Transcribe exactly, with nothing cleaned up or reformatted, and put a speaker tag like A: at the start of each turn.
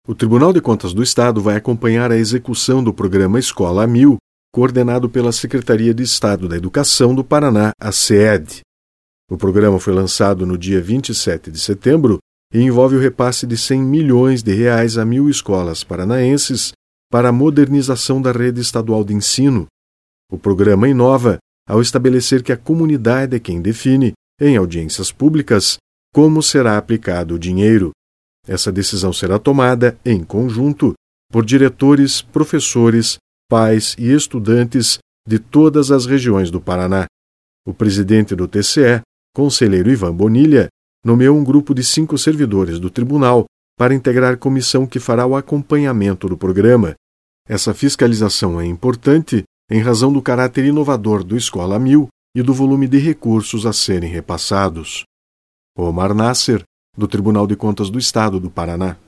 A: O Tribunal de Contas do Estado vai acompanhar a execução do programa Escola a Mil, coordenado pela Secretaria de Estado da Educação do Paraná, a SEED. O programa foi lançado no dia vinte e sete de setembro e envolve o repasse de cem milhões de reais a mil escolas paranaenses para a modernização da rede estadual de ensino. O programa inova ao estabelecer que a comunidade é quem define, em audiências públicas, como será aplicado o dinheiro. Essa decisão será tomada, em conjunto, por diretores, professores, pais e estudantes de todas as regiões do Paraná. O presidente do T C E, conselheiro Ivan Bonilha, nomeou um grupo de cinco servidores do tribunal para integrar comissão que fará o acompanhamento do programa. Essa fiscalização é importante em razão do caráter inovador do Escola a Mil e do volume de recursos a serem repassados. Omar Nasser, do Tribunal de Contas do Estado do Paraná.